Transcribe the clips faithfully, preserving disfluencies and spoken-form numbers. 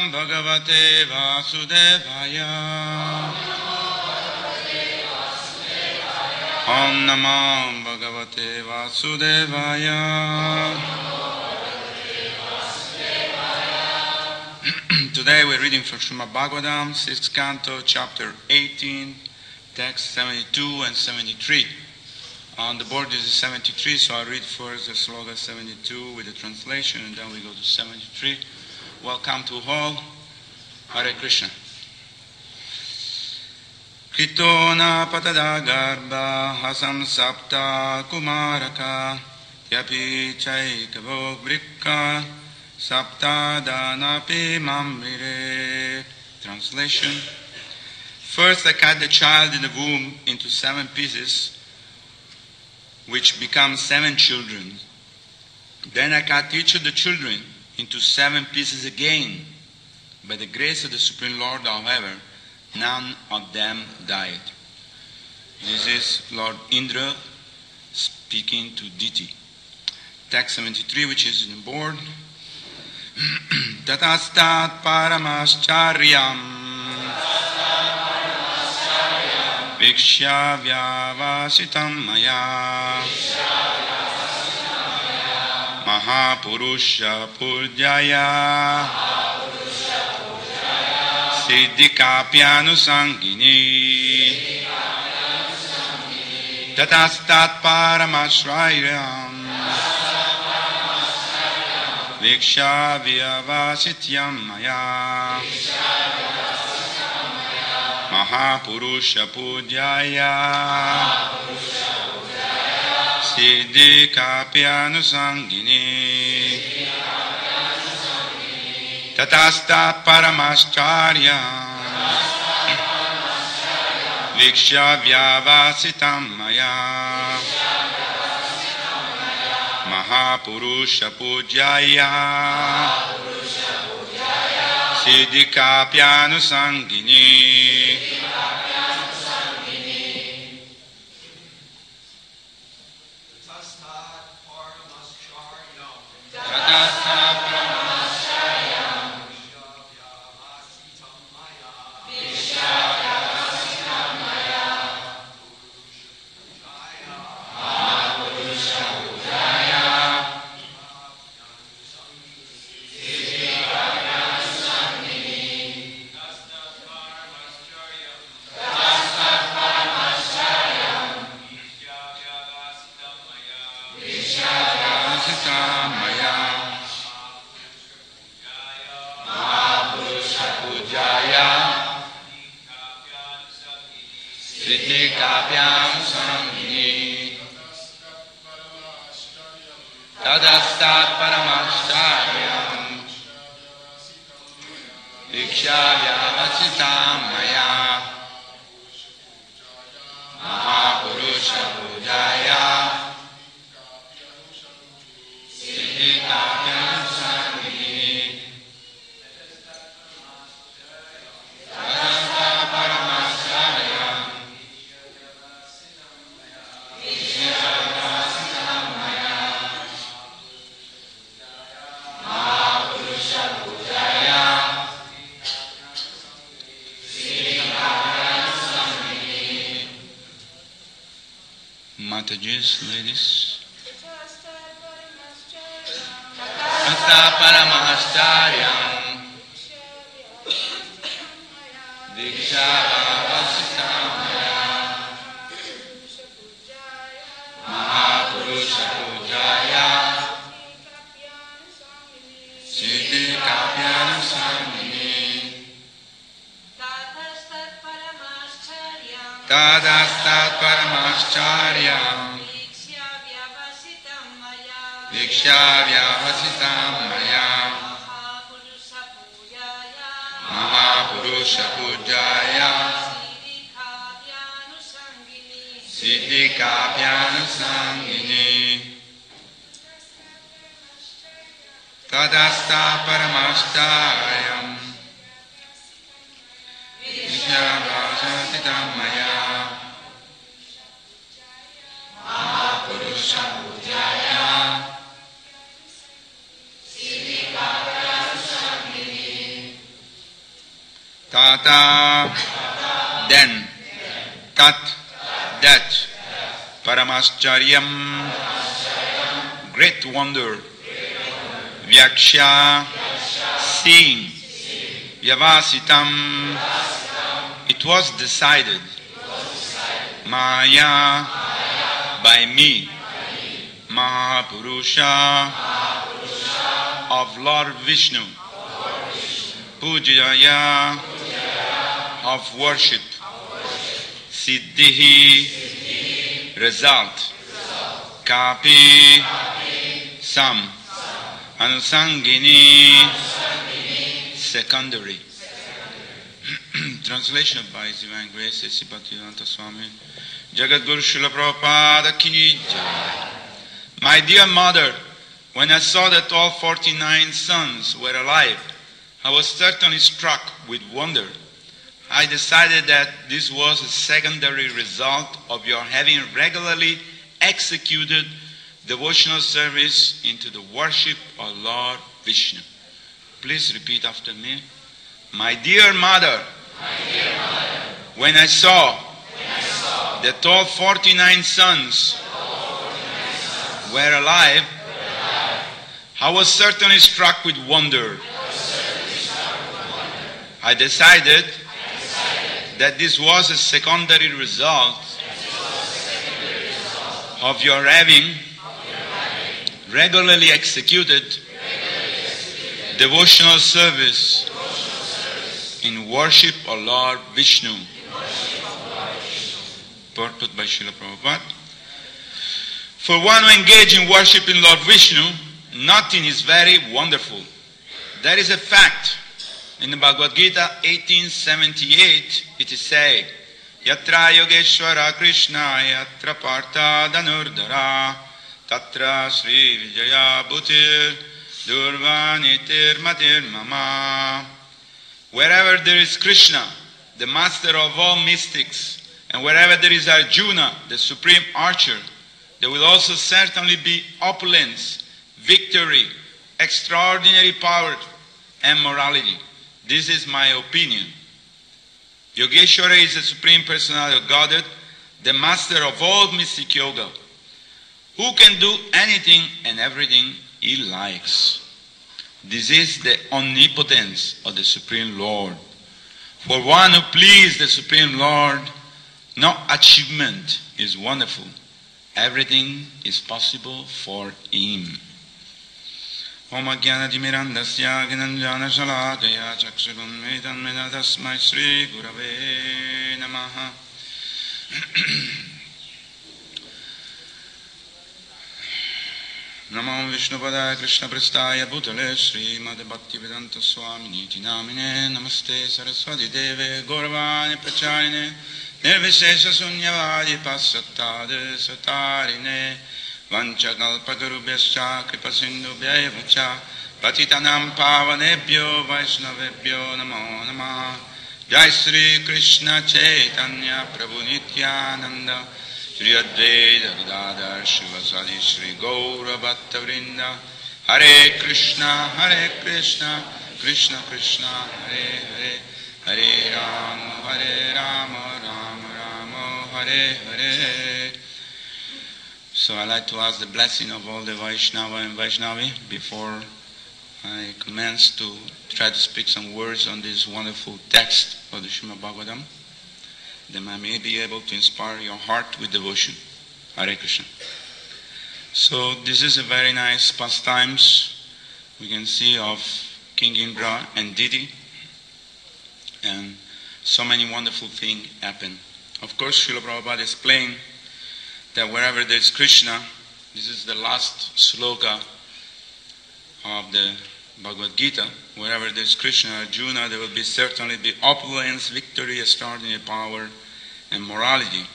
Bhagavate Vasudevaya. Om Namo Bhagavate Vasudevaya. Today we're reading from Srimad Bhagavatam, sixth canto, chapter eighteen, text seventy-two and seventy-three. On the board this is seventy-three, so I'll read first the sloga seventy-two with the translation, and then we go to seventy-three. Welcome to all. Hare Krishna. Kitona patada garba hasam sapta kumaraka yapi chaikavo vrikka sapta danapi mamvire. Translation. First I cut the child in the womb into seven pieces, which become seven children. Then I cut each of the children into seven pieces again. By the grace of the Supreme Lord, however, none of them died. This is Lord Indra speaking to Diti. Text seventy-three, which is in the board. Tatastat paramascharya vikshya vyavasitam maya Mahapurusha Purjaya Siddhikapyanusangini Tatastat Paramashrayam Viksha Vyavasityam Maya Mahapurusha Purjaya Siddhikapyanusangini Tatastat Paramascharya Viksha Vyavasitam Maya Mahapurusha Pujaya Siddhikapyanusangini. Tadastat Paramascharyam Viksha Vyavasitam Maya Mahapurusha Pujaya Siddhikapyanusangini Tadastat Paramascharyam Matajis, ladies. Tata Paramacharyam Diksha Vavasitamaya Mahapurusha Pujaya Siddhikapyanusangini Tadastat Paramascharya Viksha Vyavasitam Maya Mahapurusha Pujaya Siddhikapyanusangini Tadastat Paramascharya Viksha Vyavasitam Maya Mahapurusha Pujaya Tata, then, tat, that, Paramascharyam, great wonder, Vyaksha, seeing, Vyavasitam, it was decided, Maya, by me, Mahapurusha, of Lord Vishnu, Pujaya, of worship, Siddhihi, result, Kapi, some, Anusangini, secondary. Translation by His Divine Grace, Sri Bhaktivedanta Swami, Jagadguru Srila Prabhupada Ki Jai. My dear mother, when I saw that all forty-nine sons were alive, I was certainly struck with wonder. I decided that this was a secondary result of your having regularly executed devotional service into the worship of Lord Vishnu. Please repeat after me. My dear mother, My dear mother when I saw, when I saw that all forty-nine sons, all forty-nine sons were, alive, were alive, I was certainly struck with wonder. I, struck with wonder. I decided, I decided that this was a secondary result, a secondary result of your having, of your having regularly executed, regularly executed devotional service, in worship of Lord Vishnu. Purport by Srila Prabhupada. For one who engages in worshiping Lord Vishnu, nothing is very wonderful. That is a fact. In the Bhagavad Gita eighteen seventy-eight, it is said, Yatra Yogeshwara Krishna Yatra Partha Dhanurdhara Tatra Sri Vijaya Bhutir Durvanitir Matir Mama. Wherever there is Krishna, the master of all mystics, and wherever there is Arjuna, the supreme archer, there will also certainly be opulence, victory, extraordinary power, and morality. This is my opinion. Yogeshwara is the supreme personality of Godhead, the master of all mystic yoga, who can do anything and everything he likes. This is the omnipotence of the Supreme Lord. For one who pleases the Supreme Lord, no achievement is wonderful. Everything is possible for him. Om Ajnana Timirandasya Gnanjana Shalakaya Chakshurunmetan Menadasmai Sri Gurave Namaha. Namo Vishnupada Krishna Prestaya Bhutale Sri Mad Bhaktivedanta Swami Niti Namine Namaste Saraswati Deve Gauravani Pacharine Nirvishesha Sunyavadi Pasattade Satarine Vanchakalpatarubhyascha Kripasindubhyayavacha Patitanam Pavanebhyo Vaishnavebhyo Namo Namah. Jai Sri Krishna Chaitanya Prabhu Nityananda Shri Advaita Gadadhar Shivasadi Shri Gaura Bhatta Vrinda. Hare Krishna, Hare Krishna, Krishna Krishna, Hare Hare, Hare Rama, Hare Rama, Rama Rama, Hare Hare. So I'd like to ask the blessing of all the Vaishnava and Vaishnavi before I commence to try to speak some words on this wonderful text of the Srimad Bhagavatam. Then I may be able to inspire your heart with devotion. Hare Krishna. So this is a very nice pastimes we can see of King Indra and Didi, and so many wonderful things happen. Of course, Srila Prabhupada explained that wherever there is Krishna, this is the last sloka of the Bhagavad Gita, wherever there is Krishna, Arjuna, there will be certainly be opulence, victory, extraordinary power, and morality.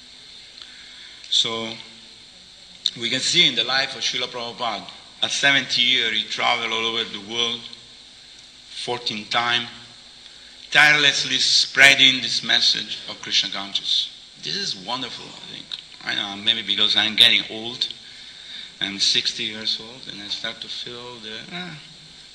So, we can see in the life of Srila Prabhupada, at seventy years he traveled all over the world, fourteen times, tirelessly spreading this message of Krishna consciousness. This is wonderful, I think. I know, maybe because I'm getting old, I'm sixty years old, and I start to feel the... Ah,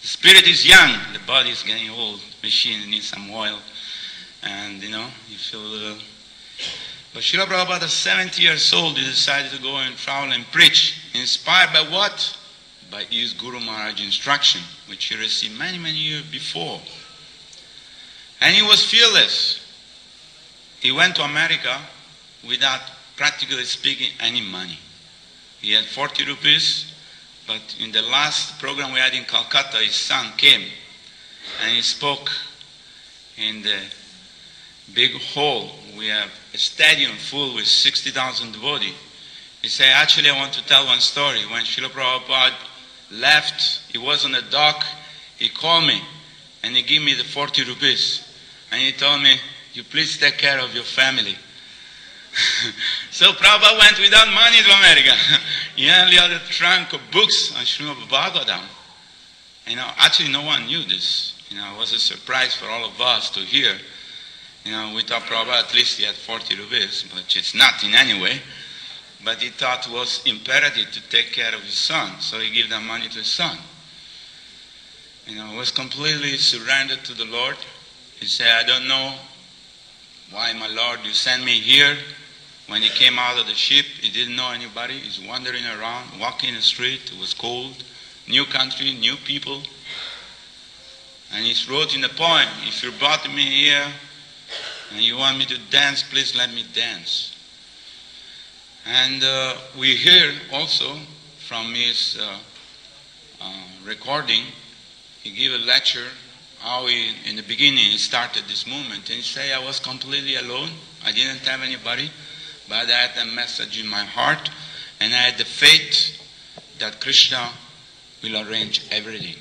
The spirit is young, the body is getting old. Machine needs some oil, and you know you feel a little. But Srila Prabhupada, at seventy years old, he decided to go and travel and preach. Inspired by what? By his Guru Maharaj's instruction, which he received many, many years before. And he was fearless. He went to America without, practically speaking, any money. He had forty rupees, but in the last program we had in Calcutta, his son came and he spoke in the big hall. We have a stadium full with sixty thousand devotees. He said, actually I want to tell one story. When Srila Prabhupada left, he was on the dock, he called me and he gave me the forty rupees. And he told me, you please take care of your family. So Prabhupada went without money to America. He only had a trunk of books on Srimad Bhagavatam. You know, actually no one knew this. You know, it was a surprise for all of us to hear. You know, we thought Prabhupada at least he had forty rupees, which it's not in any way. But he thought it was imperative to take care of his son, so he gave that money to his son. You know, he was completely surrendered to the Lord. He said, I don't know why, my Lord, you sent me here. When he came out of the ship, he didn't know anybody. He's wandering around, walking the street. It was cold. New country, new people. And he wrote in the poem, if you brought me here and you want me to dance, please let me dance. And uh, we hear also from his uh, uh, recording, he gave a lecture how he, in the beginning he started this movement. And he said, I was completely alone. I didn't have anybody. But I had a message in my heart, and I had the faith that Krishna will arrange everything.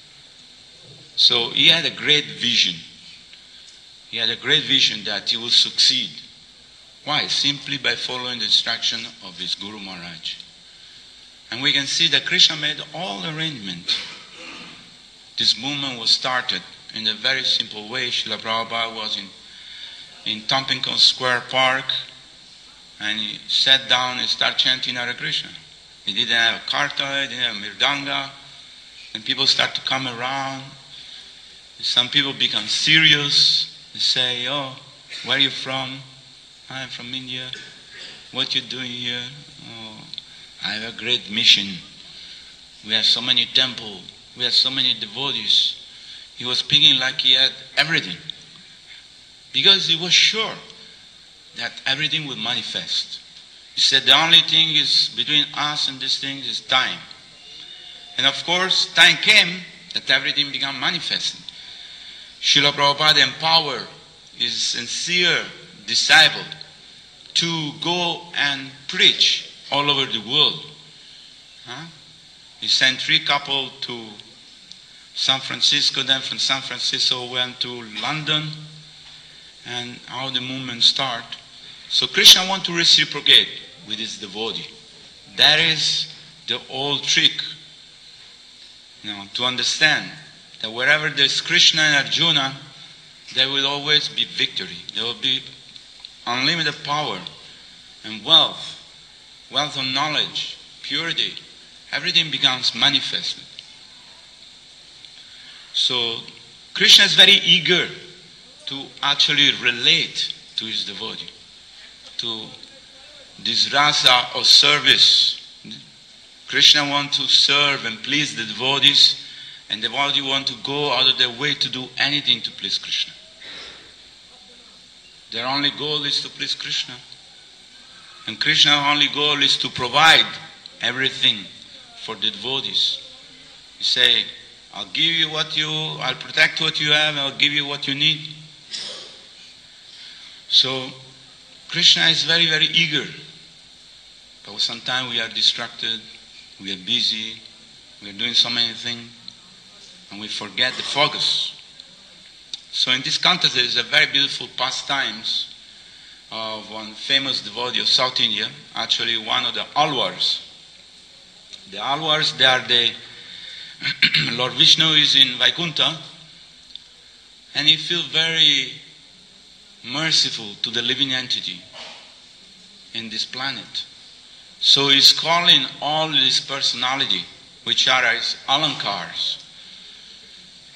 So he had a great vision. He had a great vision that he will succeed. Why? Simply by following the instruction of his Guru Maharaj. And we can see that Krishna made all the arrangements. This movement was started in a very simple way. Srila Prabhupada was in, in Tompkins Square Park, and he sat down and started chanting Hare Krishna. He didn't have a karta, he didn't have a mirdanga, and people start to come around. Some people become serious. They say, oh, where are you from? I'm from India. What you doing here? Oh, I have a great mission. We have so many temples. We have so many devotees. He was speaking like he had everything. Because he was sure that everything will manifest. He said the only thing is between us and this thing is time. And of course, time came that everything began manifesting. Srila Prabhupada empowered his sincere disciple to go and preach all over the world. Huh? He sent three couples to San Francisco, then from San Francisco went to London, and how the movement started. So Krishna wants to reciprocate with his devotee. That is the old trick, you know, to understand that wherever there's Krishna and Arjuna, there will always be victory. There will be unlimited power and wealth, wealth of knowledge, purity. Everything becomes manifested. So Krishna is very eager to actually relate to his devotee, to this rasa of service. Krishna wants to serve and please the devotees, and the devotees want to go out of their way to do anything to please Krishna. Their only goal is to please Krishna. And Krishna's only goal is to provide everything for the devotees. You say, I'll give you what you, I'll protect what you have, I'll give you what you need. So, Krishna is very, very eager. But sometimes we are distracted, we are busy, we are doing so many things, and we forget the focus. So in this context, there is a very beautiful pastimes of one famous devotee of South India, actually one of the Alwars. The Alwars, they are the, Lord Vishnu is in Vaikuntha, and he feels very merciful to the living entity in this planet. So he's calling all this personality, which are his alankars,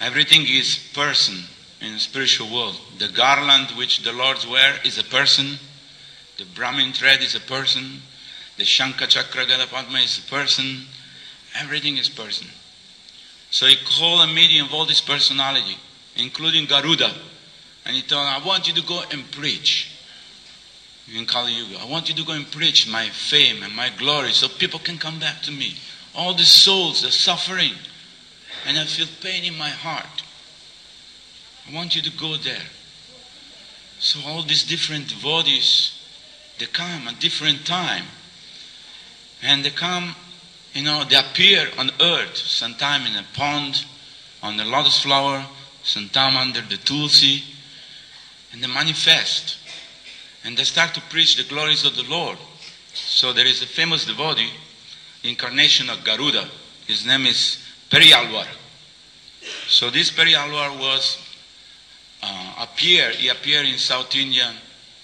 Everything is person in the spiritual world. The garland which the Lords wear is a person. The Brahmin thread is a person. The Shankha Chakra Gada Padma is a person. Everything is person. So he called a meeting of all this personality, including Garuda. And he told him, I want you to go and preach in Kali Yuga. I want you to go and preach my fame and my glory so people can come back to me. All the souls are suffering and I feel pain in my heart. I want you to go there. So all these different devotees, they come at different time. And they come, you know, they appear on earth, sometime in a pond, on the lotus flower, sometime under the tulsi, and they manifest. And they start to preach the glories of the Lord. So there is a famous devotee, incarnation of Garuda. His name is Periyalvar. So this Periyalvar was, uh, appear, he appeared in South India,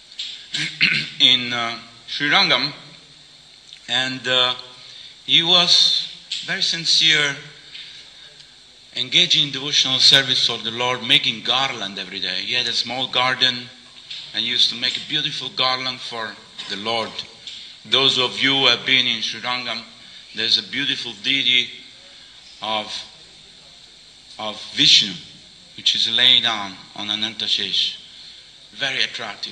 in uh, Srirangam, and uh, he was very sincere, engaging in devotional service for the Lord, making garland every day. He had a small garden and used to make a beautiful garland for the Lord. Those of you who have been in Srirangam, there's a beautiful deity of, of Vishnu, which is laid down on Anantashesh. Very attractive.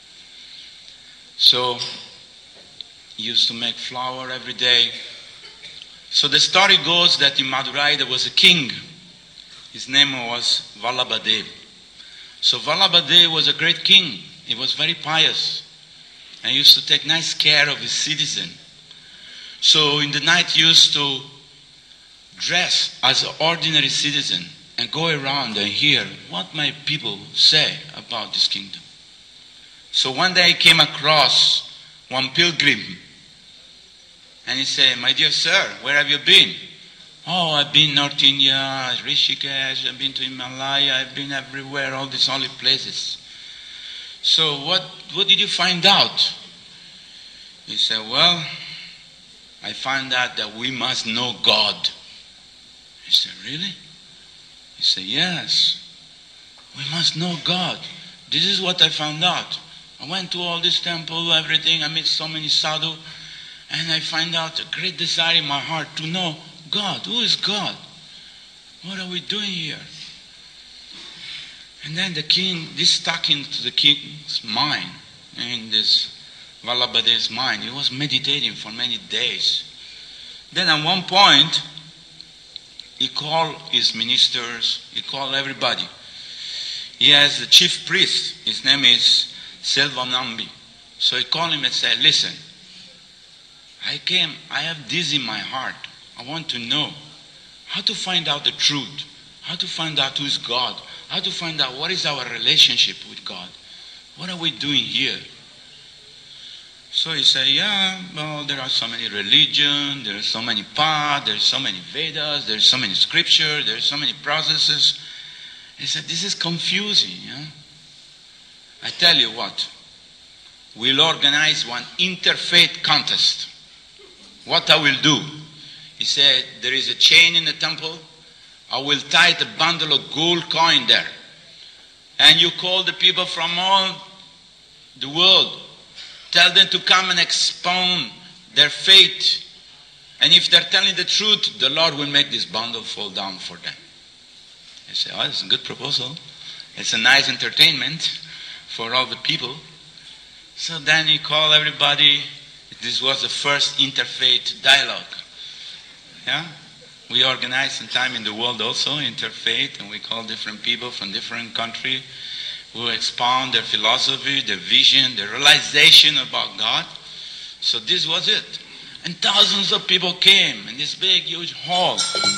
So, he used to make flower every day. So the story goes that in Madurai there was a king. His name was Vallabhadev. So Vallabhadev was a great king. He was very pious and used to take nice care of his citizen. So in the night he used to dress as an ordinary citizen and go around and hear what my people say about this kingdom. So one day he came across one pilgrim and he said, my dear sir, where have you been? Oh, I've been North India, Rishikesh, I've been to Himalaya, I've been everywhere, all these holy places. So what, what did you find out? He said, well, I found out that we must know God. He said, really? He said, yes, we must know God. This is what I found out. I went to all this temple, everything, I met so many sadhu, and I find out a great desire in my heart to know God. Who is God? What are we doing here? And then the king, this stuck into the king's mind, in this Vallabhadev's mind. He was meditating for many days. Then at one point, he called his ministers, he called everybody. He has a chief priest, his name is Selvanambi. So he called him and said, listen, I came, I have this in my heart. I want to know how to find out the truth, how to find out who is God, how to find out what is our relationship with God. What are we doing here? So he said, yeah, well, there are so many religions, there are so many paths, there are so many Vedas, there are so many scriptures, there are so many processes. He said, this is confusing. Yeah? I tell you what, we'll organize one interfaith contest. What I will do, he said, there is a chain in the temple, I will tie a bundle of gold coin there. And you call the people from all the world, tell them to come and expound their faith. And if they're telling the truth, the Lord will make this bundle fall down for them. I say, oh, it's a good proposal. It's a nice entertainment for all the people. So then he called everybody. This was the first interfaith dialogue. Yeah? We organized sometime in the world also, interfaith, and we call different people from different countries who expound their philosophy, their vision, their realization about God. So this was it. And thousands of people came in this big, huge hall.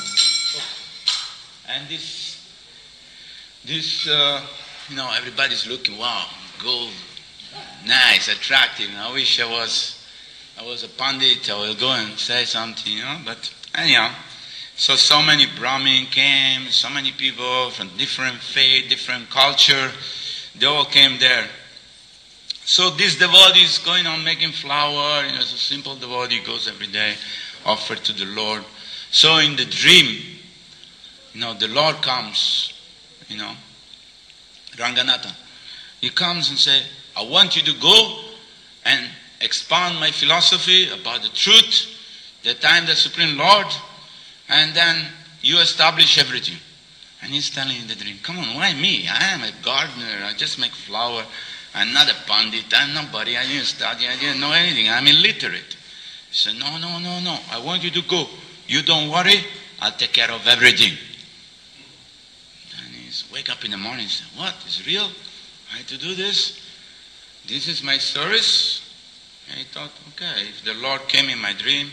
And this, this, uh, you know, everybody's looking, wow, gold, nice, attractive. I wish I was, I was a pandit, I will go and say something, you know, but anyhow. So, so many Brahmin came, so many people from different faith, different culture, they all came there. So this devotee is going on making flower, you know, it's a simple devotee, goes every day, offered to the Lord. So in the dream, You know, the Lord comes, you know, Ranganatha. He comes and say, I want you to go and expound my philosophy about the truth, that I am the Supreme Lord, and then you establish everything. And he's telling in the dream, come on, why me? I am a gardener, I just make flower. I'm not a pandit, I'm nobody, I didn't study, I didn't know anything, I'm illiterate. He said, no, no, no, no, I want you to go. You don't worry, I'll take care of everything. And he's wake up in the morning and say, what, is real? I have to do this? This is my service? And he thought, okay, if the Lord came in my dream,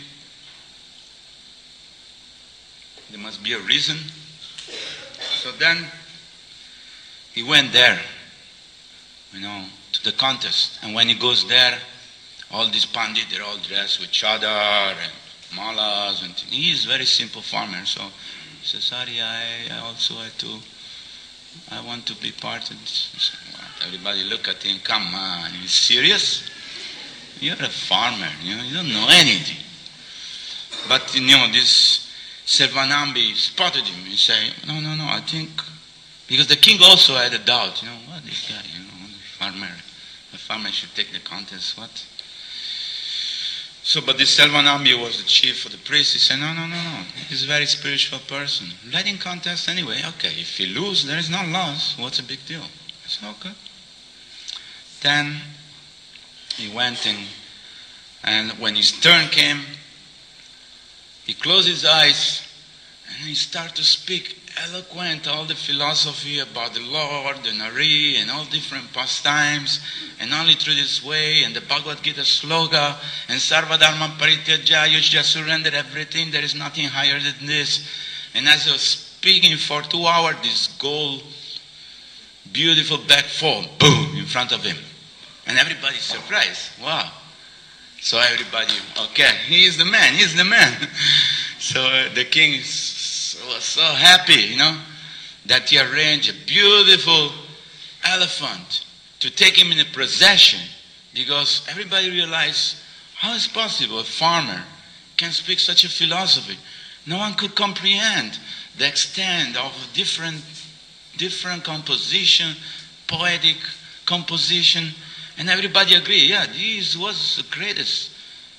there must be a reason. So then he went there, you know, to the contest. And when he goes there, all these pandits, they're all dressed with chadar and malas and things. He is a very simple farmer. So he says, sorry, I, I also had to, I want to be part of this. Said, what? Everybody look at him, come on, you serious? You're a farmer, you know, you don't know anything. But you know, this Selvanambi spotted him. He said, no, no, no, I think, because the king also had a doubt, you know, what this guy, you know, the farmer, the farmer should take the contest, what? So, but this Selvanambi was the chief of the priest. He said, no, no, no, no, he's a very spiritual person. Let him contest anyway. Okay, if he loses, there is no loss. What's a big deal? I said, okay. Then he went in, and when his turn came, he closed his eyes and he started to speak eloquent all the philosophy about the Lord, the Nari, and all different pastimes, and only through this way, and the Bhagavad Gita sloga, and Sarvadharma Parityaja, you should just surrender everything, there is nothing higher than this. And as he was speaking for two hours, this gold, beautiful bag fall, boom, in front of him. And everybody's surprised. Wow. So everybody, okay, he is the man, he is the man. So uh, the king was so, so happy, you know, that he arranged a beautiful elephant to take him in a procession, because everybody realized, how is possible a farmer can speak such a philosophy? No one could comprehend the extent of different, different composition, poetic composition. And everybody agreed, yeah, this was the greatest.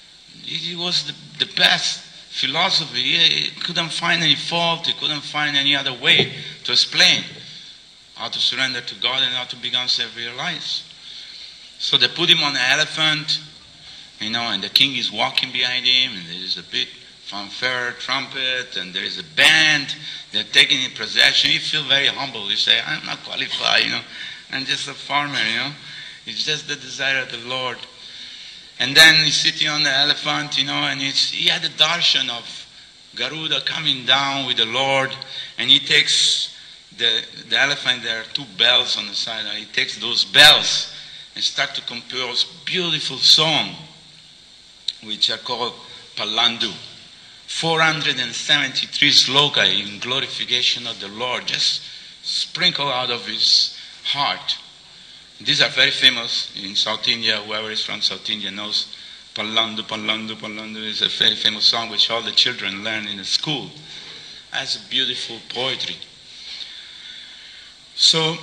It was the, the best philosophy. He couldn't find any fault. He couldn't find any other way to explain how to surrender to God and how to become self-realized. So they put him on an elephant, you know, and the king is walking behind him, and there is a bit fanfare, trumpet, and there is a band. They're taking him in procession. He feels very humble. He say, I'm not qualified, you know. I'm just a farmer, you know. It's just the desire of the Lord. And then he's sitting on the elephant, you know, and it's, he had a darshan of Garuda coming down with the Lord, and he takes the, the elephant, there are two bells on the side, and he takes those bells and start to compose beautiful song, which are called Pallandu. four hundred seventy-three sloka in glorification of the Lord, just sprinkle out of his heart. These are very famous in South India. Whoever is from South India knows Pallandu, Pallandu, Pallandu is a very famous song which all the children learn in the school. That's a beautiful poetry. So,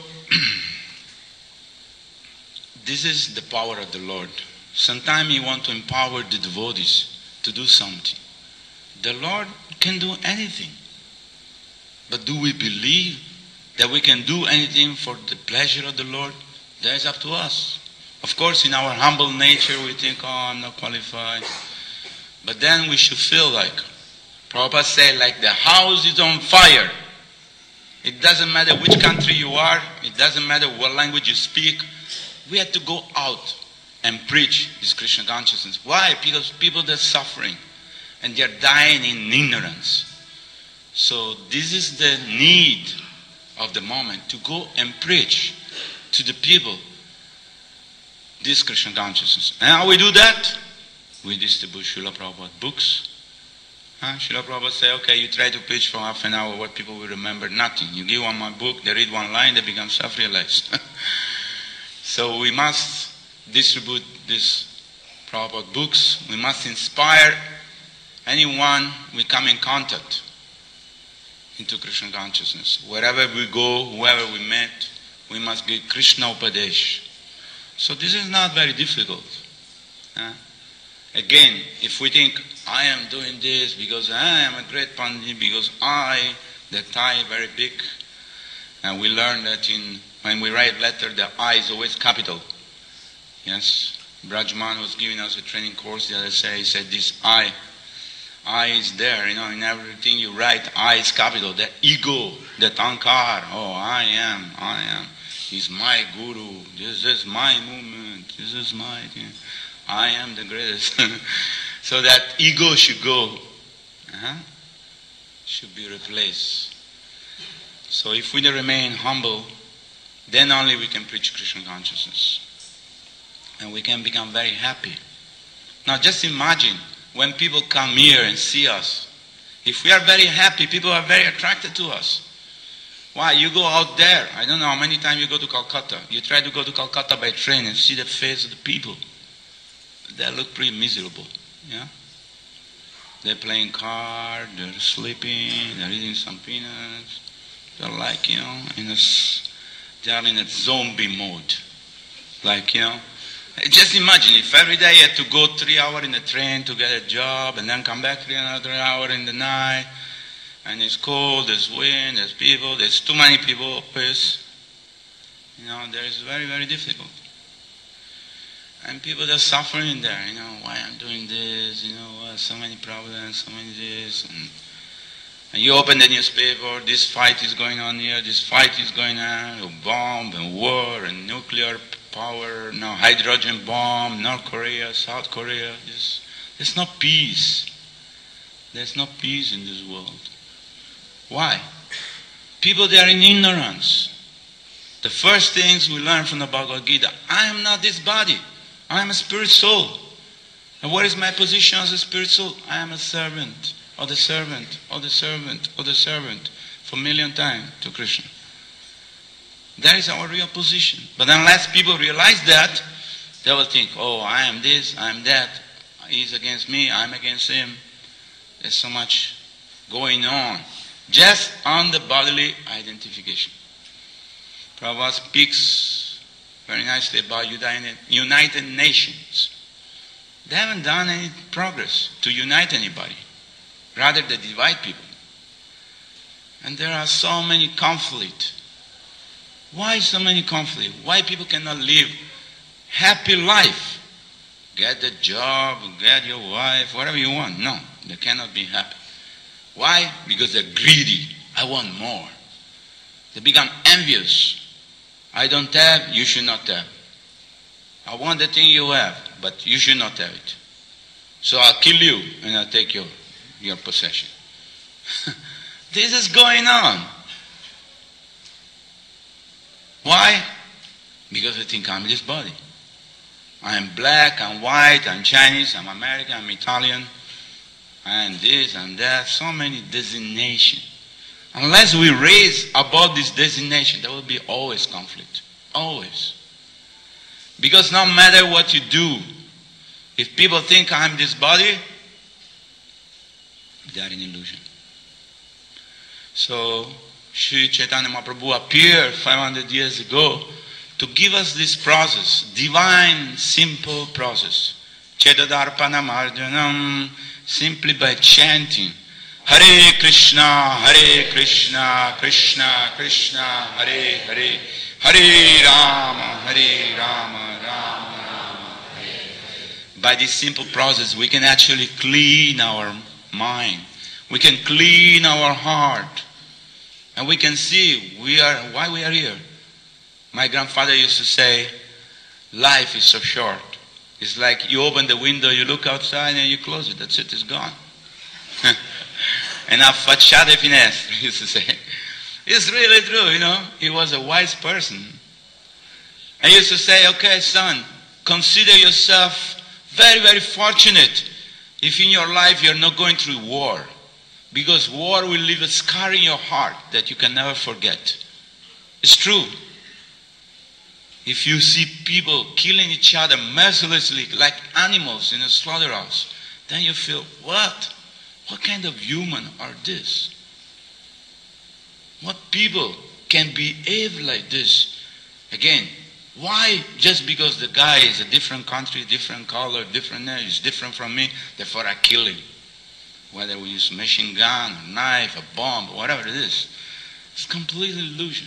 this is the power of the Lord. Sometimes He wants to empower the devotees to do something. The Lord can do anything. But do we believe that we can do anything for the pleasure of the Lord? That is up to us. Of course, in our humble nature, we think, oh, I'm not qualified. But then we should feel like, Prabhupada said, like the house is on fire. It doesn't matter which country you are. It doesn't matter what language you speak. We have to go out and preach this Krishna consciousness. Why? Because people are suffering and they are dying in ignorance. So this is the need of the moment, to go and preach to the people this Krishna consciousness. And how we do that? We distribute Srila Prabhupada books. Huh? Srila Prabhupada say, okay, you try to preach for half an hour, what people will remember? Nothing. You give one my book, they read one line, they become self-realized. So we must distribute these Prabhupada books. We must inspire anyone we come in contact. into Krishna consciousness. Wherever we go, whoever we met, we must give Krishna Upadesh. So this is not very difficult. Huh? Again, if we think, I am doing this because I am a great Pandit, because I, the I very big, and we learn that in when we write letter, the I is always capital. Yes, Brajman was giving us a training course the other day. He said this I, I is there, you know, in everything you write, I is capital. The ego, the tankar, oh, I am, I am. He's my guru, this is my movement, this is my thing. I am the greatest. So that ego should go, uh-huh, should be replaced. So if we remain humble, then only we can preach Krishna consciousness. And we can become very happy. Now just imagine when people come here and see us. If we are very happy, people are very attracted to us. Why? You go out there, I don't know how many times you go to Calcutta. You try to go to Calcutta by train and see the face of the people. They look pretty miserable. Yeah? They're playing cards, they're sleeping, they're eating some peanuts. They're like, you know, in a, they are in a zombie mode. Like, you know, just imagine if every day you had to go three hours in the train to get a job and then come back three another hour in the night. And it's cold, there's wind, there's people, there's too many people always. You know, there is very, very difficult. And people that are suffering there, you know, why I'm doing this, you know, well, so many problems, so many this. And, and you open the newspaper, this fight is going on here, this fight is going on, a bomb and war and nuclear power, now hydrogen bomb, North Korea, South Korea. There's, there's no peace. There's no peace in this world. Why? People, they are in ignorance. The first things we learn from the Bhagavad Gita, I am not this body. I am a spirit soul. And what is my position as a spirit soul? I am a servant, or the servant, or the servant, or the servant, for a million times to Krishna. That is our real position. But unless people realize that, they will think, oh, I am this, I am that. He's against me, I'm against him. There's so much going on. Just on the bodily identification. Prabhupada speaks very nicely about United, United Nations. They haven't done any progress to unite anybody. Rather, they divide people. And there are so many conflicts. Why so many conflicts? Why people cannot live happy life? Get a job, get your wife, whatever you want. No, they cannot be happy. Why? Because they're greedy. I want more. They become envious. I don't have, you should not have. I want the thing you have, but you should not have it. So I'll kill you and I'll take your, your possession. This is going on. Why? Because I think I'm this body. I am black, I'm white, I'm Chinese, I'm American, I'm Italian. And this and that, so many designations. Unless we raise above this designation, there will be always conflict. Always. Because no matter what you do, if people think I'm this body, they are in illusion. So, Sri Chaitanya Mahaprabhu appeared five hundred years ago to give us this process, divine, simple process. Chetadarpana marjanam, simply by chanting Hare Krishna, Hare Krishna, Krishna Krishna, Hare Hare, Hare Rama, Hare Rama, Rama Rama, Hare. By this simple process, we can actually clean our mind. We can clean our heart. And we can see we are why we are here. My grandfather used to say, life is so short. It's like you open the window, you look outside and you close it. That's it, it's gone. And a facciata finestra, he used to say. It's really true, you know. He was a wise person. And he used to say, okay, son, consider yourself very, very fortunate if in your life you're not going through war. Because war will leave a scar in your heart that you can never forget. It's true. If you see people killing each other mercilessly like animals in a slaughterhouse, then you feel, what? What kind of human are this? What people can behave like this? Again, why just because the guy is a different country, different color, different name, is different from me, therefore I kill him? Whether we use machine gun, a knife, a bomb, whatever it is. It's complete illusion.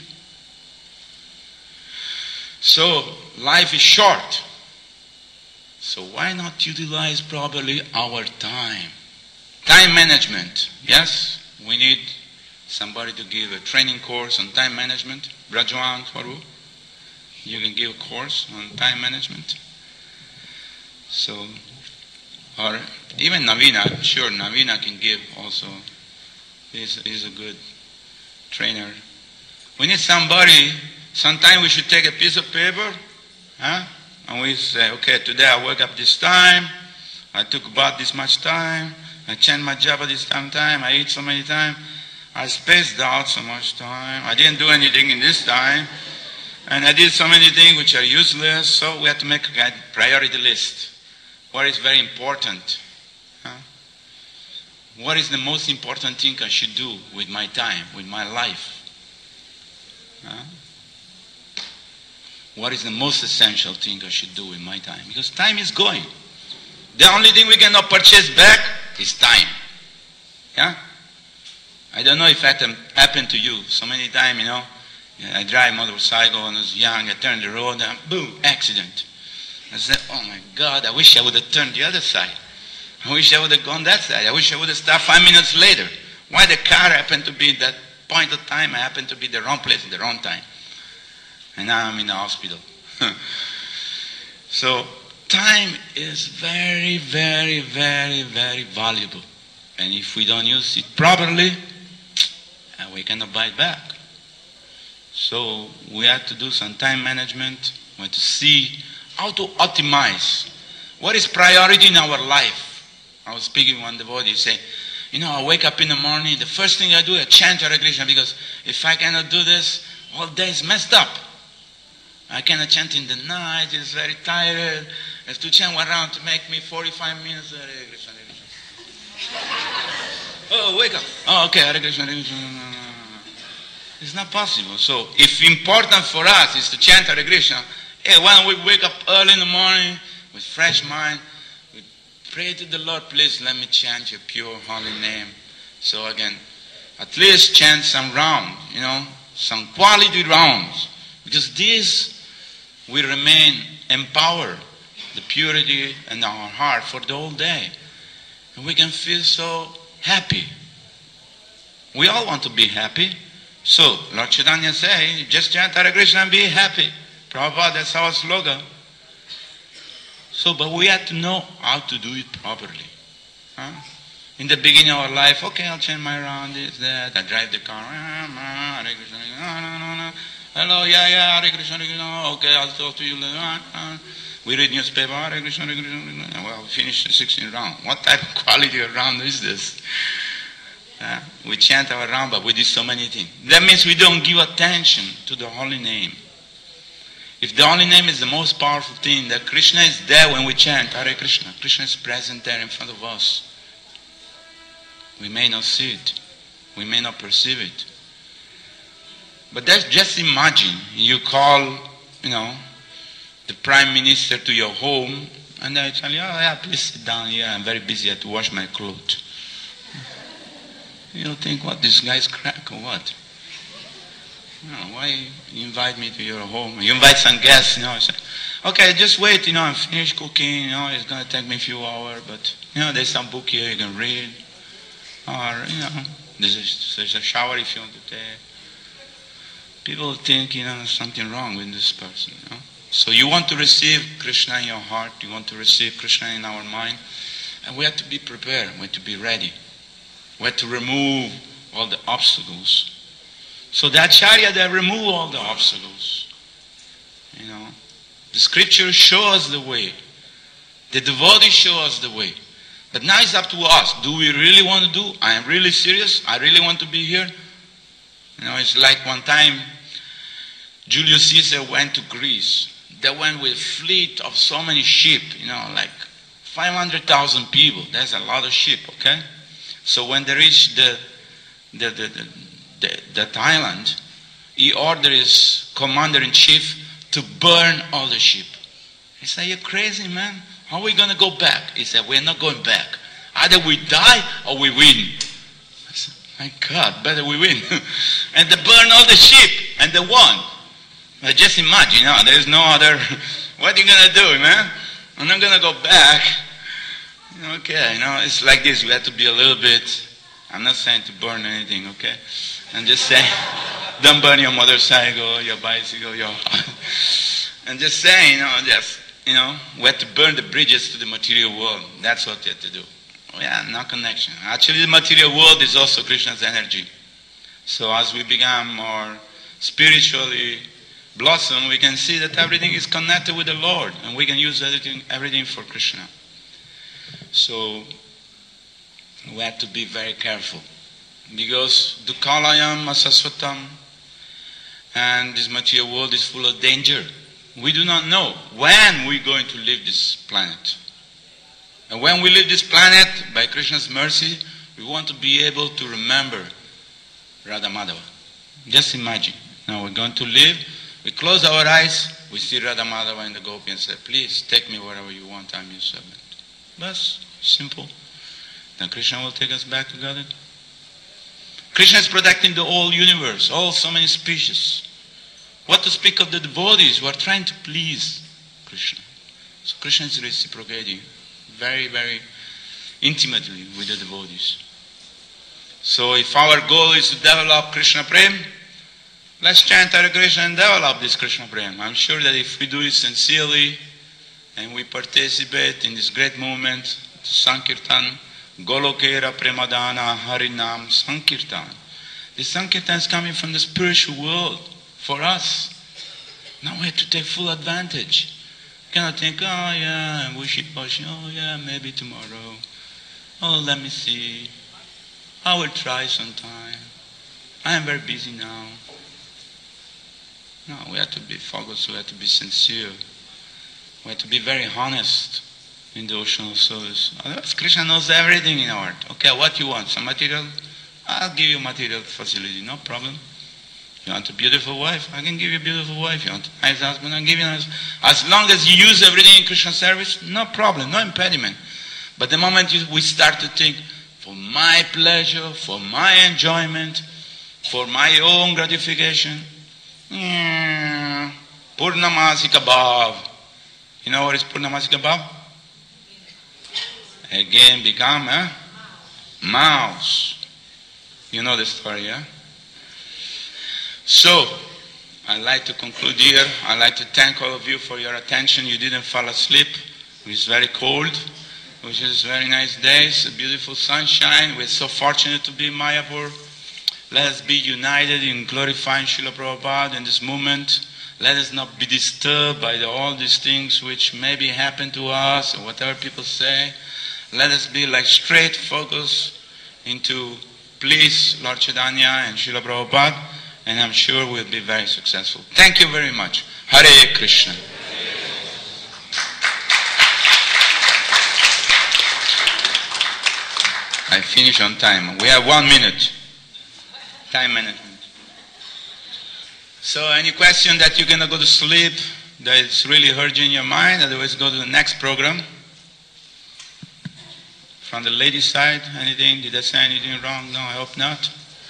So, life is short. So why not utilize properly our time? Time management. Yes, we need somebody to give a training course on time management. Brajuan Faru, you can give a course on time management. So, or even Navina, sure, Navina can give also. He's, he's a good trainer. We need somebody, sometimes we should take a piece of paper, huh? And we say, okay, today I wake up this time, I took about this much time, I chant my job at this time, time, I eat so many time, I spaced out so much time, I didn't do anything in this time, and I did so many things which are useless, so we have to make a priority list. What is very important? Huh? What is the most important thing I should do with my time, with my life? Huh? What is the most essential thing I should do with my time? Because time is going. The only thing we cannot purchase back is time. Yeah? I don't know if that happened to you. So many times, you know, I drive motorcycle when I was young, I turn the road and boom, accident. I said, oh my God, I wish I would have turned the other side. I wish I would have gone that side. I wish I would have stopped five minutes later. Why the car happened to be at that point of time, I happened to be the wrong place at the wrong time. And now I'm in the hospital. So, time is very, very, very, very valuable. And if we don't use it properly, we cannot buy it back. So, we have to do some time management. We have to see how to optimize. What is priority in our life? I was speaking with one devotee, he said, you know, I wake up in the morning, the first thing I do, I chant Hare Krishna, because if I cannot do this, all day is messed up. I cannot chant in the night, it's very tired. I have to chant one round to make me forty-five minutes. Hare Krishna, Hare Krishna. Oh, wake up. Oh, okay, Hare Krishna, Hare Krishna. It's not possible. So, if important for us is to chant Hare Krishna, hey, why don't we wake up early in the morning with fresh mind, we pray to the Lord, please let me chant your pure holy name. So again, at least chant some round, you know, some quality rounds. Because this will remain empowered, the purity in our heart for the whole day. And we can feel so happy. We all want to be happy. So, Lord Chaitanya say, just chant Hare Krishna and be happy. Prabhupada, that's our slogan. So, but we have to know how to do it properly. Huh? In the beginning of our life, okay, I'll chant my round, this, that, I drive the car, Hare Krishna, no, no, no, no. Hello, yeah, yeah, Hare Krishna, Hare Krishna, okay, I'll talk to you later. We read newspaper, Hare Krishna, Hare Krishna, well, we finished the sixteenth round. What type of quality of round is this? Uh, we chant our round, but we do so many things. That means we don't give attention to the holy name. If the holy name is the most powerful thing, that Krishna is there when we chant Hare Krishna. Krishna is present there in front of us. We may not see it. We may not perceive it. But that's just imagine you call, you know, the Prime Minister to your home and they tell you, oh yeah, please sit down here, I'm very busy, I have to wash my clothes. You'll think, what, this guy's crack or what? No, why you invite me to your home? You invite some guests, you know, say, okay, just wait, you know, I'm finished cooking, you know, it's going to take me a few hours, but, you know, there's some book here you can read. Or, you know, there's a, there's a shower if you want to take. People think, you know, there's something wrong with this person, you know. So you want to receive Krishna in your heart, you want to receive Krishna in our mind, and we have to be prepared, we have to be ready. We have to remove all the obstacles. So the Acharya, they remove all the obstacles. You know, the scriptures show us the way. The devotees show us the way. But now it's up to us. Do we really want to do? I am really serious. I really want to be here. You know, it's like one time Julius Caesar went to Greece. They went with a fleet of so many sheep, you know, like five hundred thousand people. That's a lot of sheep, okay? So when they reached the, the, the, the, the, that island, he ordered his commander-in-chief to burn all the ship. He said, "You're crazy, man. How are we going to go back?" He said, "We're not going back. Either we die or we win." I said, "My God, better we win." And they burned all the ship, and they won. But just imagine, you know, there's no other... What are you going to do, man? I'm not going to go back. Okay, you know, it's like this. We have to be a little bit... I'm not saying to burn anything, okay? I'm just saying, don't burn your motorcycle, your bicycle, your... I'm just saying, you know, just, you know, we have to burn the bridges to the material world. That's what we have to do. Oh, yeah, no connection. Actually, the material world is also Krishna's energy. So as we become more spiritually blossom, we can see that everything is connected with the Lord, and we can use everything, everything for Krishna. So we have to be very careful, because dukkhalayam asasvatam, and this material world is full of danger. We do not know when we're going to leave this planet. And when we leave this planet, by Krishna's mercy, we want to be able to remember Radha Madhava. Just imagine, now we're going to live, we close our eyes, we see Radha Madhava in the gopi and say, "Please take me wherever you want, I'm your servant." That's simple. Then Krishna will take us back to Godhead. Krishna is protecting the whole universe, all so many species. What to speak of the devotees who are trying to please Krishna. So Krishna is reciprocating very, very intimately with the devotees. So if our goal is to develop Krishna Prem, let's chant Hare Krishna and develop this Krishna Prem. I'm sure that if we do it sincerely and we participate in this great movement, Sankirtan, Golokera Premadana Harinam Sankirtan. This Sankirtan is coming from the spiritual world for us. Now we have to take full advantage. You cannot think, "Oh yeah, wishy-washy, oh yeah, maybe tomorrow. Oh, let me see. I will try sometime. I am very busy now." No, we have to be focused, we have to be sincere. We have to be very honest in the ocean of souls. Otherwise, Krishna knows everything in our heart. Okay, what you want? Some material? I'll give you material facility, no problem. You want a beautiful wife? I can give you a beautiful wife. You want a nice husband? I'll give you a nice... As long as you use everything in Krishna's service, no problem, no impediment. But the moment you, we start to think, for my pleasure, for my enjoyment, for my own gratification, yeah, Purnamasika Bhav. You know what is Purnamasika Bhav? Again become a mouse. You know the story, yeah? So, I'd like to conclude here. I'd like to thank all of you for your attention. You didn't fall asleep. It's very cold, which is very nice days, a beautiful sunshine. We're so fortunate to be in Mayapur. Let us be united in glorifying Srila Prabhupada in this moment. Let us not be disturbed by the, all these things which maybe happen to us or whatever people say. Let us be like straight focus into please Lord Chaitanya and Srila Prabhupada, and I'm sure we'll be very successful. Thank you very much. Hare Krishna. I finish on time. We have one minute. Time management. So any question that you're going to go to sleep, that it's really urging your mind, otherwise go to the next program. From the ladies' side, anything? Did I say anything wrong? No, I hope not.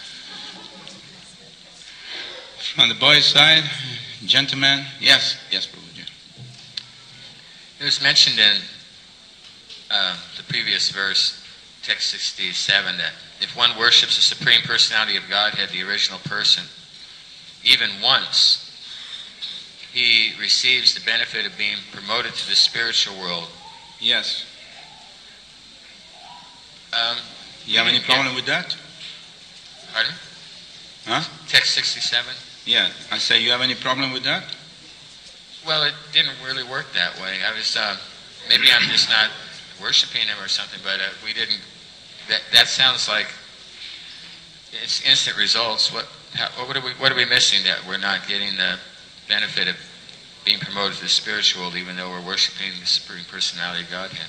From the boys' side, gentlemen, yes, yes, Prabhuji. It was mentioned in uh, the previous verse, text sixty-seven, that if one worships the Supreme Personality of Godhead, the original person, even once, he receives the benefit of being promoted to the spiritual world. Yes. Um, you have any problem with that? Pardon? Huh? Text sixty-seven? Yeah. I say, you have any problem with that? Well, it didn't really work that way. I was, uh, maybe I'm just not worshiping him or something, but uh, we didn't, that, that sounds like it's instant results. What, how, what, are we, what are we missing that we're not getting the benefit of being promoted to the spiritual world even though we're worshiping the Supreme Personality of Godhead?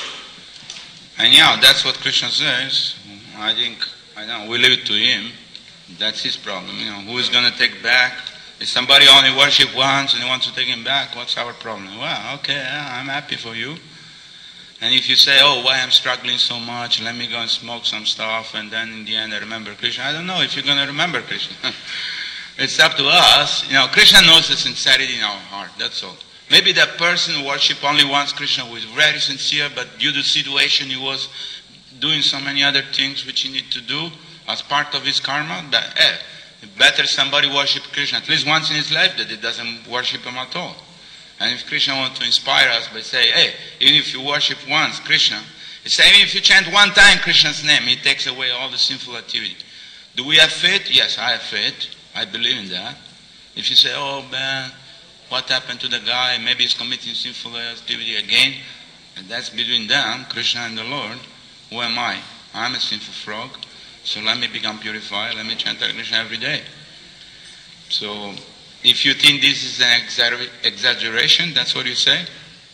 And yeah, that's what Krishna says. I think, I know, we leave it to him. That's his problem. You know, who is going to take back? If somebody only worship once and he wants to take him back, what's our problem? Well, okay, yeah, I'm happy for you. And if you say, oh, why I'm struggling so much, let me go and smoke some stuff, and then in the end I remember Krishna. I don't know if you're going to remember Krishna. It's up to us. You know, Krishna knows the sincerity in our heart, that's all. Maybe that person worship only once Krishna was very sincere, but due to the situation he was doing so many other things which he need to do as part of his karma, that, eh, better somebody worship Krishna at least once in his life than he doesn't worship him at all. And if Krishna wants to inspire us by saying, hey, even if you worship once Krishna, he says, even if you chant one time Krishna's name, he takes away all the sinful activity. Do we have faith? Yes, I have faith. I believe in that. If you say, oh man, what happened to the guy? Maybe he's committing sinful activity again. And that's between them, Krishna and the Lord. Who am I? I'm a sinful frog. So let me become purified. Let me chant Hare Krishna every day. So if you think this is an exa- exaggeration, that's what you say?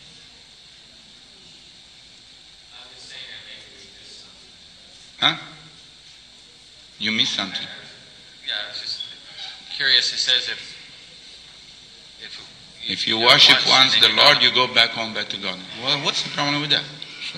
Huh? You missed something. Yeah, I was just curious. It says if if you, if you you worship once, once the Lord, you go back home, back to God. Well, what's the problem with that? So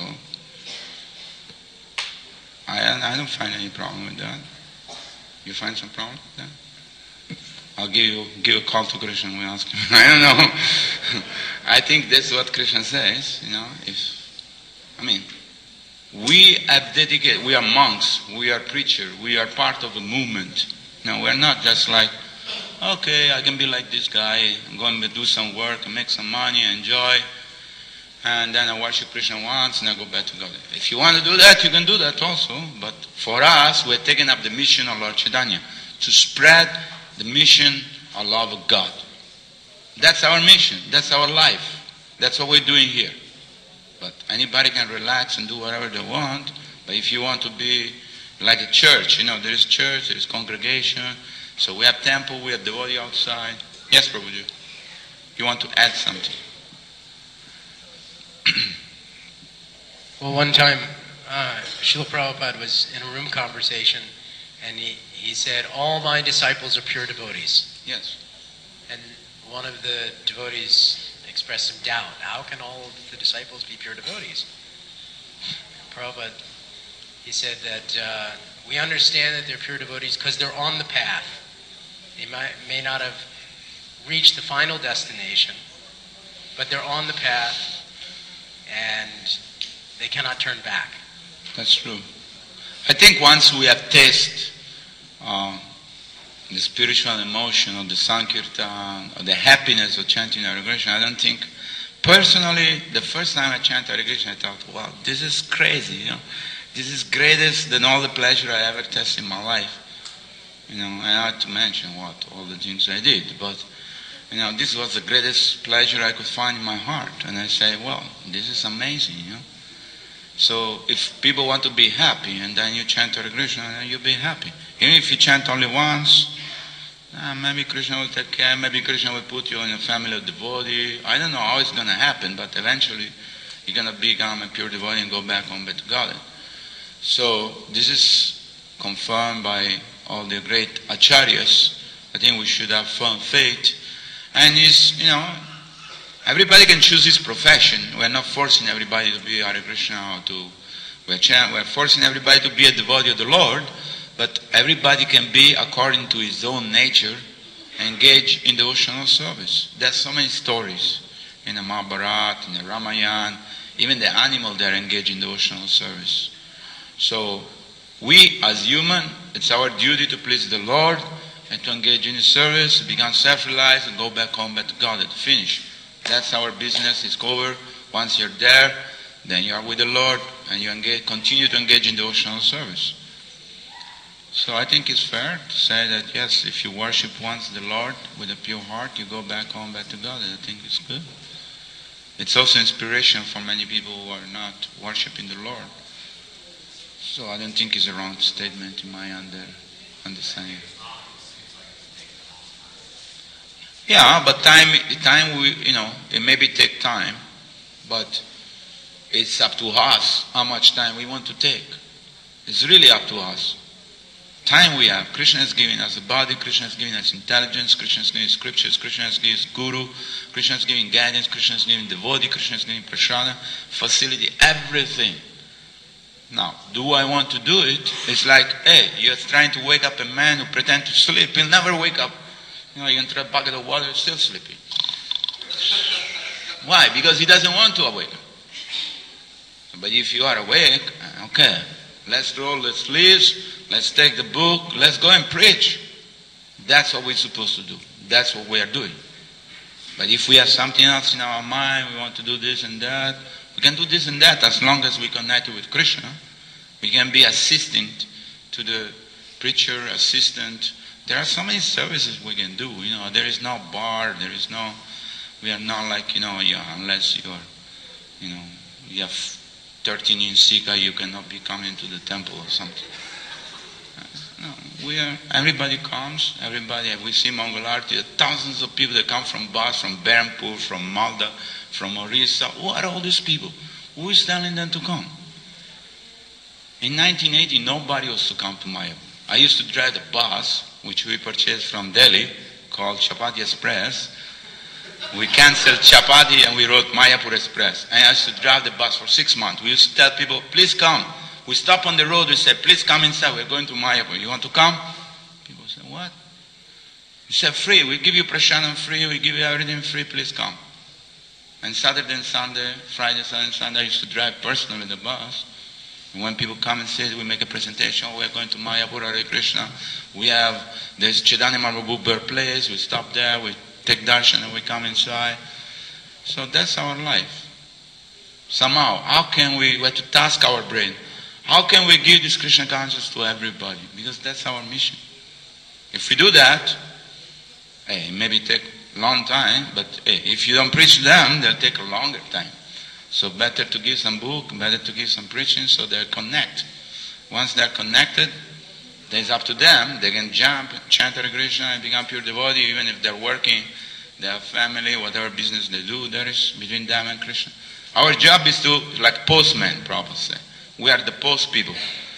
I I don't find any problem with that. You find some problem with that? I'll give you give a call to Krishna and we ask him. I don't know. I think that's what Krishna says. You know, if I mean. We have dedicated, we are monks, we are preachers, we are part of a movement. No, we're not just like, okay, I can be like this guy, I'm going to do some work and make some money, enjoy, and then I worship Krishna once and I go back to God. If you want to do that, you can do that also. But for us, we're taking up the mission of Lord Chaitanya, to spread the mission of love of God. That's our mission, that's our life, that's what we're doing here. But anybody can relax and do whatever they want. But if you want to be like a church, you know, there is church, there is congregation. So we have temple, we have devotee outside. Yes, Prabhuji. You want to add something? Well, one time, uh, Srila Prabhupada was in a room conversation, and he, he said, all my disciples are pure devotees. Yes. And one of the devotees expressed some doubt. How can all of the disciples be pure devotees? Prabhupada, he said that uh, we understand that they're pure devotees because they're on the path. They might, may not have reached the final destination, but they're on the path and they cannot turn back. That's true. I think once we have tasted uh, the spiritual emotion of the Sankirtan, or the happiness of chanting Hare Krishna, I don't think, personally, the first time I chanted Hare Krishna, I thought, wow, this is crazy, you know. This is greatest than all the pleasure I ever tasted in my life. You know, I had to mention what, all the things I did, but, you know, this was the greatest pleasure I could find in my heart. And I say, well, this is amazing, you know. So if people want to be happy, and then you chant Hare Krishna, then you'll be happy. Even if you chant only once, uh, maybe Krishna will take care, maybe Krishna will put you in a family of devotee. I don't know how it's going to happen, but eventually you're going to become a pure devotee and go back home back to God. So this is confirmed by all the great acharyas. I think we should have firm faith. And it's, you know, everybody can choose his profession. We're not forcing everybody to be Hare Krishna or to, we're, chant, we're forcing everybody to be a devotee of the Lord. But everybody can be, according to his own nature, engaged in devotional service. There's so many stories in the Mahabharata, in the Ramayana, even the animals that are engaged in devotional service. So we as human, it's our duty to please the Lord and to engage in His service, become self-realized and go back home, back to God and finish. That's our business, it's over. Once you're there, then you are with the Lord and you engage, continue to engage in devotional service. So I think it's fair to say that yes, if you worship once the Lord with a pure heart, you go back home, back to God, and I think it's good. It's also inspiration for many people who are not worshiping the Lord. So I don't think it's a wrong statement in my under, understanding. Yeah, but time, time we, you know, it maybe take time, but it's up to us how much time we want to take. It's really up to us. time we have. Krishna has given us a body, Krishna has given us intelligence, Krishna has given scriptures, Krishna has given guru, Krishna has given guidance, Krishna has given devotee, Krishna has given prasada, facility, everything. Now, do I want to do it? It's like, hey, you're trying to wake up a man who pretends to sleep. He'll never wake up. You know, you enter a bucket of water, he's still sleeping. Why? Because he doesn't want to awaken. But if you are awake, okay, let's roll the sleeves, let's take the book, let's go and preach. That's what we're supposed to do. That's what we are doing. But if we have something else in our mind, we want to do this and that, we can do this and that as long as we connect with Krishna. We can be assistant to the preacher, assistant. There are so many services we can do. You know, there is no bar, there is no, we are not like, you know, yeah, unless you are, you know, you have thirteen inch Sika, you cannot be coming to the temple or something. No, we are, everybody comes, everybody, we see Mongol Arti, thousands of people that come from Bas, from Berhampur, from Malda, from Orissa. Who are all these people? Who is telling them to come? In nineteen eighty, nobody was to come to Mayapur. I used to drive the bus, which we purchased from Delhi, called Chapati Express. We canceled Chapati and we wrote Mayapur Express. And I used to drive the bus for six months. We used to tell people, please come. We stop on the road, we say, please come inside, we're going to Mayapur. You want to come? People say, what? We said, free, we give you prasadam free, we give you everything free, please come. And Saturday and Sunday, Friday, Saturday and Sunday, I used to drive personally with the bus. And when people come and say, we make a presentation, we're going to Mayapur, Hare Krishna. We have, there's Chaitanya Mahaprabhu birthplace, we stop there, we take darshan and we come inside. So that's our life. Somehow, how can we, we have to task our brain. How can we give this Krishna consciousness to everybody? Because that's our mission. If we do that, hey, maybe take a long time, but hey, if you don't preach to them, they'll take a longer time. So better to give some book, better to give some preaching so they connect. Once they're connected, then it's up to them. They can jump, chant Hare Krishna and become pure devotee, even if they're working, they have family, whatever business they do, there is between them and Krishna. Our job is to, like postmen, Prabhupada say. We are the post people.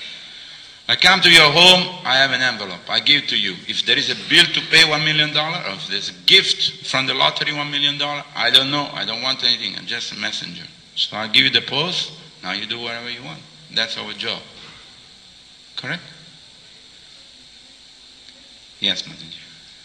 I come to your home, I have an envelope, I give to you. If there is a bill to pay one million dollars, or if there's a gift from the lottery one million dollars, I don't know, I don't want anything, I'm just a messenger. So I give you the post, now you do whatever you want. That's our job. Correct? Yes, Mataji.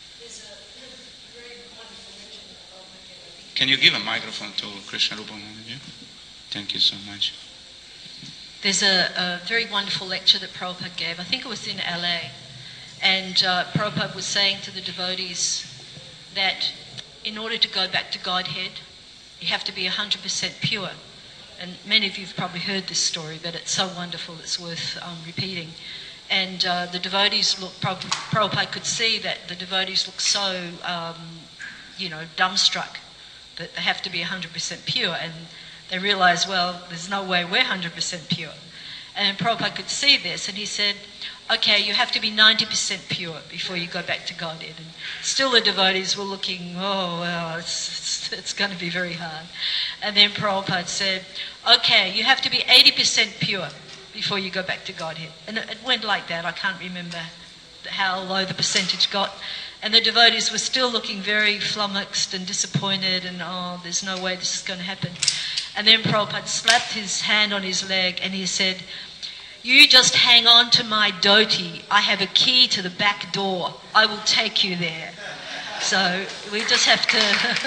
Can you give a microphone to Krishna Rupa Mataji? Thank you so much. There's a, a very wonderful lecture that Prabhupada gave. I think it was in L A. And uh, Prabhupada was saying to the devotees that in order to go back to Godhead, you have to be one hundred percent pure. And many of you have probably heard this story, but it's so wonderful it's worth um, repeating. And uh, the devotees look, Prabhupada could see that the devotees look so, um, you know, dumbstruck that they have to be one hundred percent pure. And they realised, well, there's no way we're one hundred percent pure. And Prabhupada could see this, and he said, okay, you have to be ninety percent pure before you go back to Godhead. And still the devotees were looking, oh, well, it's, it's, it's going to be very hard. And then Prabhupada said, okay, you have to be eighty percent pure before you go back to Godhead. And it, it went like that. I can't remember how low the percentage got. And the devotees were still looking very flummoxed and disappointed, and oh, there's no way this is going to happen. And then Prabhupada slapped his hand on his leg and he said, you just hang on to my dhoti. I have a key to the back door. I will take you there. So we just have to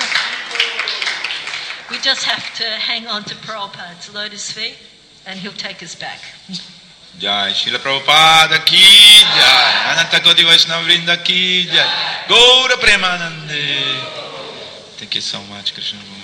we just have to hang on to Prabhupada's lotus feet and he'll take us back. Jai Srila Prabhupada ki jai, Ananta Koti Vaishnava Vrinda ki jai, Gaura Premanande. Thank you so much, Krishna.